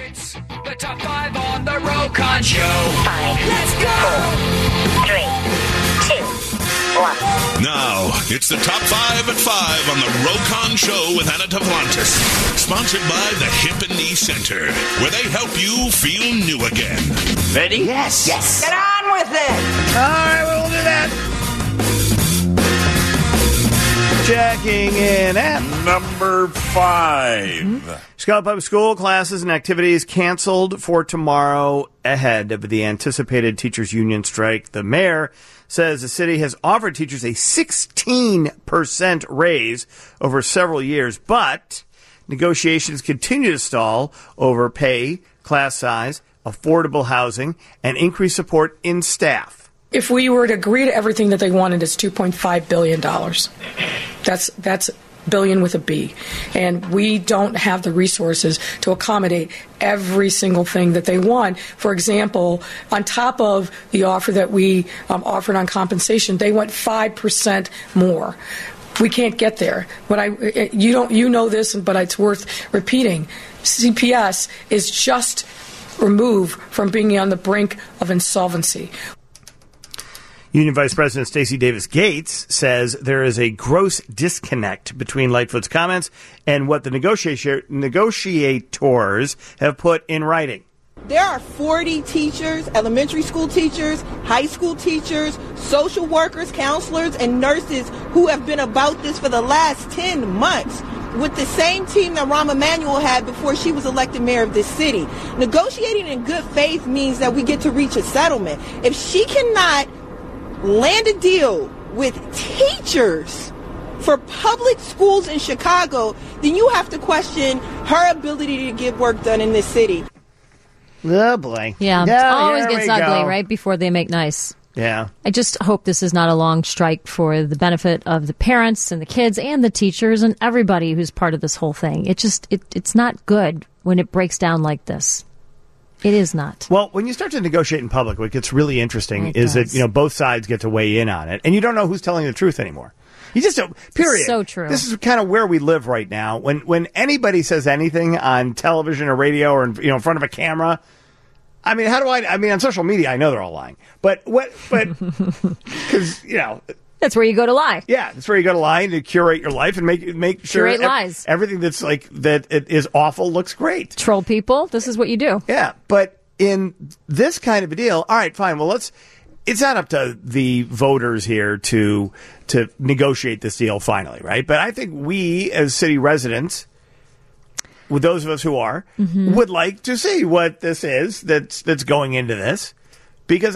It's the Top 5 on the Rokon Show. 5, Let's go! 4, 3, 2, 1. Now, it's the Top 5 at 5 on the Rokon Show with Anna Tavlantis. Sponsored by the Hip and Knee Center, where they help you feel new again. Ready? Yes. Get on with it. All right, we'll do that. Checking in at number 5. Chicago Public School classes and activities canceled for tomorrow ahead of the anticipated teachers union strike. The mayor says the city has offered teachers a 16% raise over several years, but negotiations continue to stall over pay, class size, affordable housing, and increased support in staff. If we were to agree to everything that they wanted, it's $2.5 billion. That's billion with a B. And we don't have the resources to accommodate every single thing that they want. For example, on top of the offer that we offered on compensation, they want 5% more. We can't get there. You know this, but it's worth repeating. CPS is just removed from being on the brink of insolvency. Union Vice President Stacey Davis Gates says there is a gross disconnect between Lightfoot's comments and what the negotiators have put in writing. There are 40 teachers, elementary school teachers, high school teachers, social workers, counselors, and nurses who have been about this for the last 10 months with the same team that Rahm Emanuel had before she was elected mayor of this city. Negotiating in good faith means that we get to reach a settlement. If she cannot land a deal with teachers for public schools in Chicago, then you have to question her ability to get work done in this city. Oh, boy. Yeah, it always gets ugly, right, before they make nice. Yeah. I just hope this is not a long strike for the benefit of the parents and the kids and the teachers and everybody who's part of this whole thing. It's not good when it breaks down like this. It is not. Well, when you start to negotiate in public, what gets really interesting is that both sides get to weigh in on it, and you don't know who's telling the truth anymore. You just don't. Period. So true. This is kind of where we live right now. When anybody says anything on television or radio or in front of a camera, I mean, on social media, I know they're all lying, but because that's where you go to lie. Yeah, that's where you go to lie and to curate your life and make sure lies. Everything that's that it is awful looks great. Troll people. This is what you do. Yeah, but in this kind of a deal, all right, fine. Well, it's not up to the voters here to negotiate this deal finally, right? But I think we as city residents, with those of us who are, would like to see what this is that's going into this, because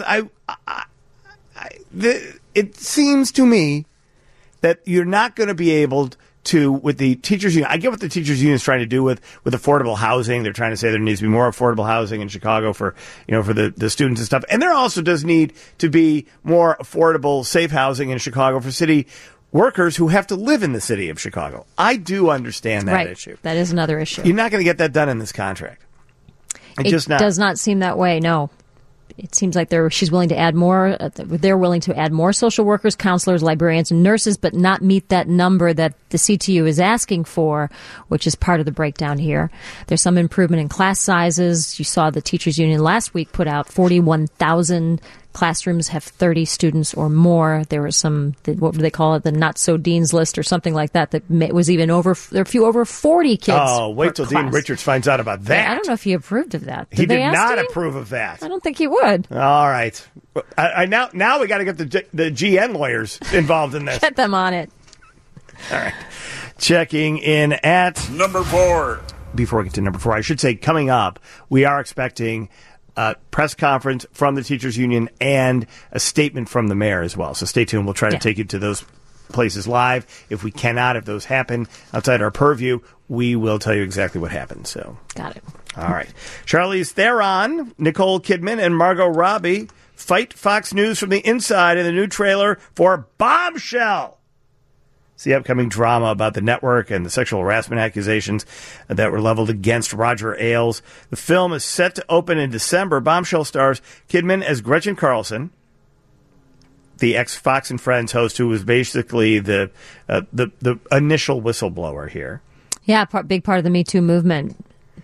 it seems to me that you're not going to be able to, with the teachers union. I get what the teachers union is trying to do with affordable housing. They're trying to say there needs to be more affordable housing in Chicago for the students and stuff. And there also does need to be more affordable, safe housing in Chicago for city workers who have to live in the city of Chicago. I do understand that issue. That is another issue. You're not going to get that done in this contract. It just does not seem that way, no. It seems like she's willing to add more. They're willing to add more social workers, counselors, librarians, and nurses, but not meet that number that the CTU is asking for, which is part of the breakdown here. There's some improvement in class sizes. You saw the teachers union last week put out 41,000 classrooms have 30 students or more. There was some, what do they call it, the not so dean's list or something like that was even over 40 kids. Oh, wait till Dean Richards finds out about that. I don't know if he approved of that. He did not approve of that. I don't think he would. All right. Now we got to get the GN lawyers involved in this. Get them on it. All right. Checking in at number 4. Before we get to number 4, I should say coming up, we are expecting a press conference from the teachers union and a statement from the mayor as well. So stay tuned. We'll try to take you to those places live. If we cannot, if those happen outside our purview, we will tell you exactly what happened. So got it. All right. Charlize Theron, Nicole Kidman, and Margot Robbie fight Fox News from the inside in the new trailer for Bombshell. It's the upcoming drama about the network and the sexual harassment accusations that were leveled against Roger Ailes. The film is set to open in December. Bombshell stars Kidman as Gretchen Carlson, the ex-Fox and Friends host who was basically the initial whistleblower here. Yeah, big part of the Me Too movement.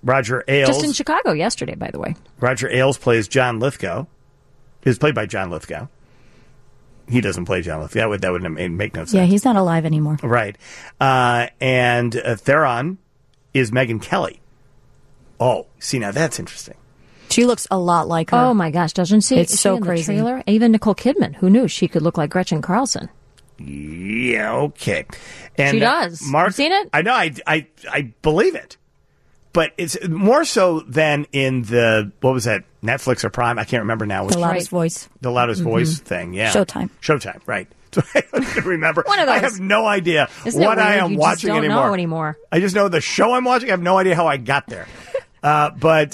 Roger Ailes. Just in Chicago yesterday, by the way. Roger Ailes plays John Lithgow. Is played by John Lithgow. He doesn't play John Lithgow. That would make no sense. Yeah, he's not alive anymore. Right. And Theron is Megyn Kelly. Oh, see, now that's interesting. She looks a lot like her. Oh, my gosh. Doesn't she? It's so in crazy. The trailer? Even Nicole Kidman. Who knew she could look like Gretchen Carlson? Yeah, okay. And she does. Mark, you seen it? I know. I believe it. But it's more so than in the, what was that, Netflix or Prime? I can't remember now. The Loudest Voice. The Loudest Voice thing, yeah. Showtime, right. So I don't remember. One of those. I have no idea Isn't what I am you watching just don't anymore. know anymore. I just know the show I'm watching. I have no idea how I got there. But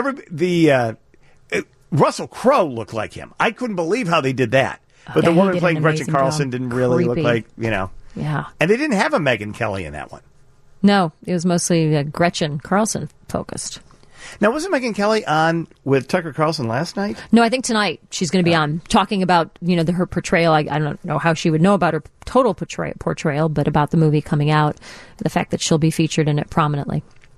Russell Crowe looked like him. I couldn't believe how they did that. But the woman playing Gretchen Carlson didn't really look like, Yeah. And they didn't have a Megyn Kelly in that one. No, it was mostly Gretchen Carlson focused. Now, wasn't Megyn Kelly on with Tucker Carlson last night? No, I think tonight she's going to be on talking about, her portrayal. I don't know how she would know about her total portrayal, but about the movie coming out, the fact that she'll be featured in it prominently.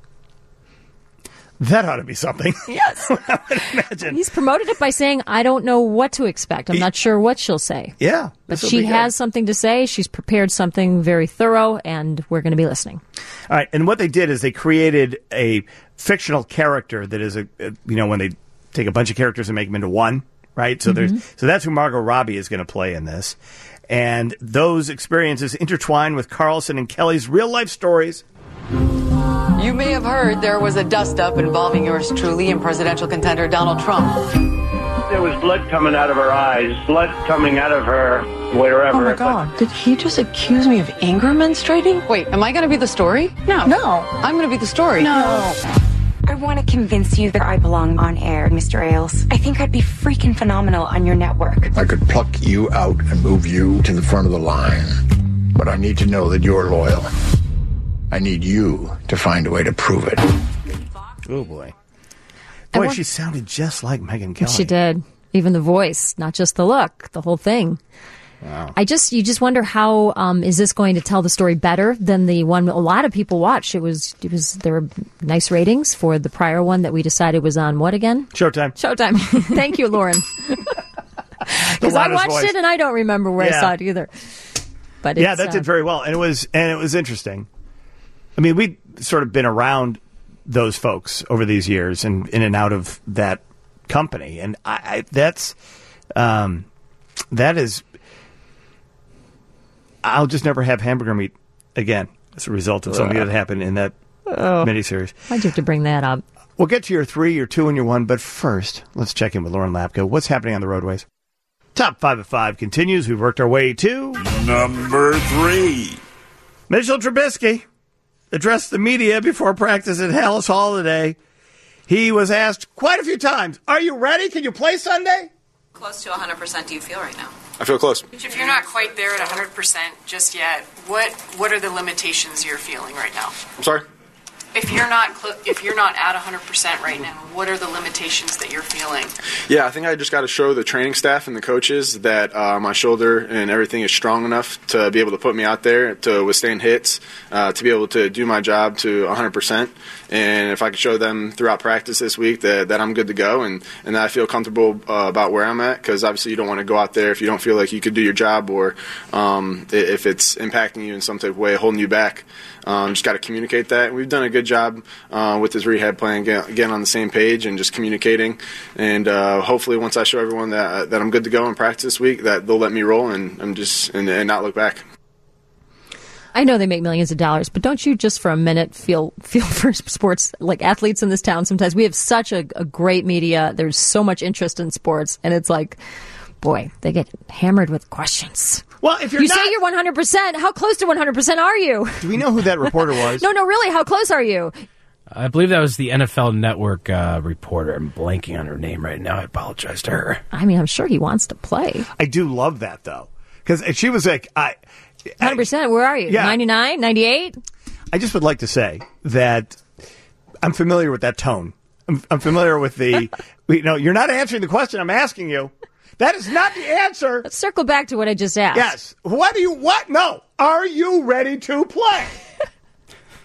That ought to be something. Yes. I would imagine. He's promoted it by saying, I don't know what to expect. I'm not sure what she'll say. Yeah. But she has something to say. She's prepared something very thorough, and we're going to be listening. All right. And what they did is they created a fictional character that is when they take a bunch of characters and make them into one, right? So so that's who Margot Robbie is going to play in this. And those experiences intertwine with Carlson and Kelly's real life stories. You may have heard there was a dust-up involving yours truly and presidential contender Donald Trump. There was blood coming out of her eyes, blood coming out of her wherever. Oh, my God. Did he just accuse me of anger menstruating? Wait, am I going to be the story? No. I'm going to be the story. No. I want to convince you that I belong on air, Mr. Ailes. I think I'd be freaking phenomenal on your network. I could pluck you out and move you to the front of the line. But I need to know that you're loyal. I need you to find a way to prove it. Oh, boy. Boy, she sounded just like Megyn Kelly. She did. Even the voice, not just the look, the whole thing. Wow. You just wonder how is this going to tell the story better than the one a lot of people watched. There were nice ratings for the prior one that we decided was on what again? Showtime. Thank you, Lauren. Because I watched it and I don't remember where I saw it either. But that did very well, and it was interesting. I mean, we've sort of been around those folks over these years and in and out of that company, and that is. I'll just never have hamburger meat again as a result of something that happened in that miniseries. Why'd you have to bring that up? We'll get to your 3, your 2, and your 1, but first, let's check in with Lauren Lapka. What's happening on the roadways? Top 5 at 5 continues. We've worked our way to number 3. Mitchell Trubisky addressed the media before practice at Hallis Hall today. He was asked quite a few times, "Are you ready? Can you play Sunday?" Close to 100% do you feel right now? I feel close. If you're not quite there at 100% just yet, what are the limitations you're feeling right now? I'm sorry? If you're not at 100% right now, what are the limitations that you're feeling? Yeah, I think I just got to show the training staff and the coaches that my shoulder and everything is strong enough to be able to put me out there to withstand hits, to be able to do my job to 100%. And if I could show them throughout practice this week that I'm good to go and that I feel comfortable about where I'm at, because obviously you don't want to go out there if you don't feel like you could do your job or if it's impacting you in some type of way, holding you back. Just got to communicate that. We've done a good job with this rehab plan, getting on the same page and just communicating. And hopefully once I show everyone that I'm good to go in practice this week, that they'll let me roll and and not look back. I know they make millions of dollars, but don't you just for a minute feel for sports, like athletes in this town? Sometimes we have such a great media. There's so much interest in sports, and it's like, boy, they get hammered with questions. Well, if you say you're 100%, how close to 100% are you? Do we know who that reporter was? No, really, how close are you? I believe that was the NFL Network reporter. I'm blanking on her name right now. I apologize to her. I mean, I'm sure he wants to play. I do love that, though, because she was like, 100%, where are you? Yeah. 99, 98? I just would like to say that I'm familiar with that tone. I'm familiar with the, you're not answering the question I'm asking you. That is not the answer. Let's circle back to what I just asked. Yes. What? No. Are you ready to play?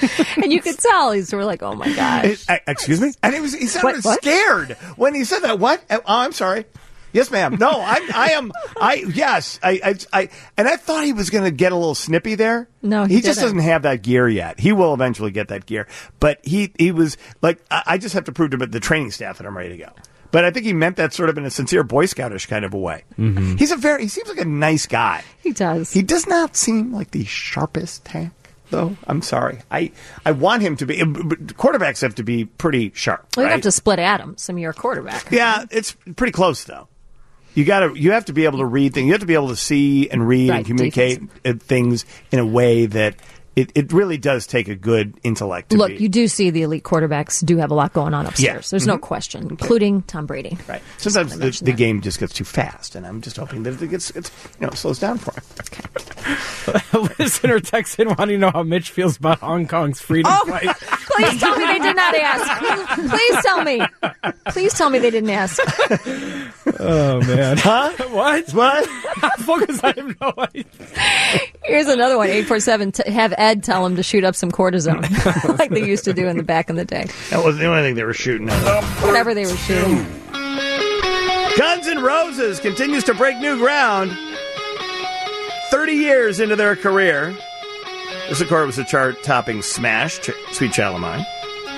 And you could tell he's sort of like, oh my gosh. Excuse me? And he sounded scared when he said that. What? Oh, I'm sorry. Yes, ma'am. No, yes. And I thought he was going to get a little snippy there. No, he just doesn't have that gear yet. He will eventually get that gear. But he was like, I just have to prove to him at the training staff that I'm ready to go. But I think he meant that sort of in a sincere Boy Scoutish kind of a way. Mm-hmm. He seems like a nice guy. He does. He does not seem like the sharpest tack, though. I'm sorry. I want him to be. Quarterbacks have to be pretty sharp. Well, you right? have to split atoms. I mean, you're a quarterback. Yeah, it's pretty close, though. You have to be able to read things. You have to be able to see and read and communicate things in a way that it really does take a good intellect to Look, you do see the elite quarterbers do have a lot going on upstairs. Yeah. There's no question, including Tom Brady. Right. Sometimes the game just gets too fast, and I'm just hoping that it slows down for him. Okay. A listener texted in wanting to know how Mitch feels about Hong Kong's freedom fight. Please tell me they did not ask. Please tell me. Please tell me they didn't ask. Oh, man. Huh? What? Focus, I have no idea. Here's another one, 847. Have Ed tell him to shoot up some cortisone, like they used to do back in the day. That wasn't the only thing they were shooting at. Whatever they were shooting. Guns N' Roses continues to break new ground 30 years into their career. This, of course, was a chart-topping smash, Sweet Child of Mine.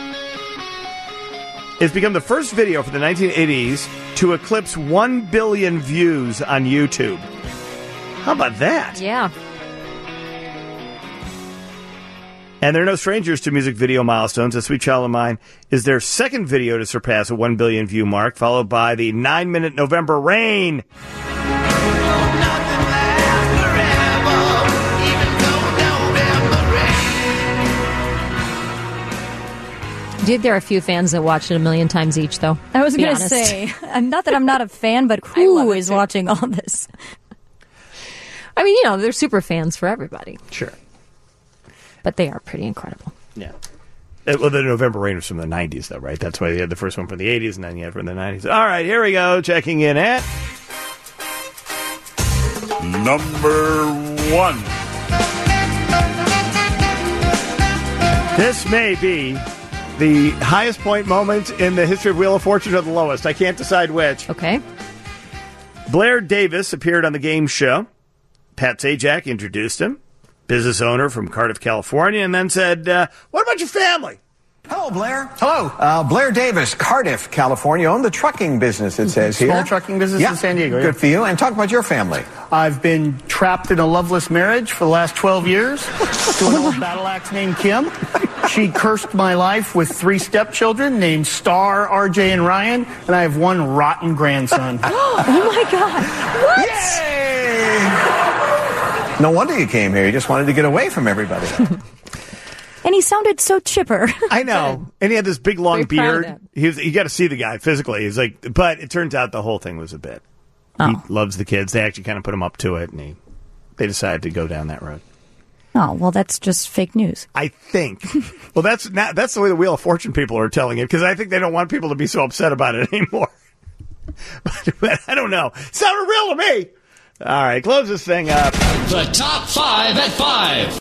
It's become the first video for the 1980s to eclipse 1 billion views on YouTube. How about that? Yeah. And they're no strangers to music video milestones. A Sweet Child of Mine is their second video to surpass a 1 billion view mark, followed by the 9-minute November Rain. There are a few fans that watched it 1 million times each, though. I was going to say, not that I'm not a fan, but who is watching all this? I mean, they're super fans for everybody. Sure. But they are pretty incredible. Yeah. Well, the November Rain was from the 90s, though, right? That's why you had the first one from the 80s, and then you had from the 90s. All right, here we go. Checking in at... number 1. This may be the highest point moment in the history of Wheel of Fortune, or the lowest. I can't decide which. Okay. Blair Davis appeared on the game show. Pat Sajak introduced him. Business owner from Cardiff, California, and then said, what about your family? Hello, Blair. Hello. Blair Davis, Cardiff, California. Own the trucking business, it says here. Small trucking business in San Diego. Good for you. And talk about your family. I've been trapped in a loveless marriage for the last 12 years to an old battle axe named Kim. She cursed my life with 3 stepchildren named Star, RJ, and Ryan, and I have 1 rotten grandson. Oh, my God. What? Yay! No wonder you came here. You just wanted to get away from everybody. And he sounded so chipper. I know. And he had this big, long beard. You got to see the guy physically. He's like, but it turns out the whole thing was a bit. Oh. He loves the kids. They actually kind of put him up to it, and they decided to go down that road. Oh, well, that's just fake news. I think. Well, that's the way the Wheel of Fortune people are telling it, because I think they don't want people to be so upset about it anymore. But I don't know. It sounded real to me. All right, close this thing up. The top 5 at 5.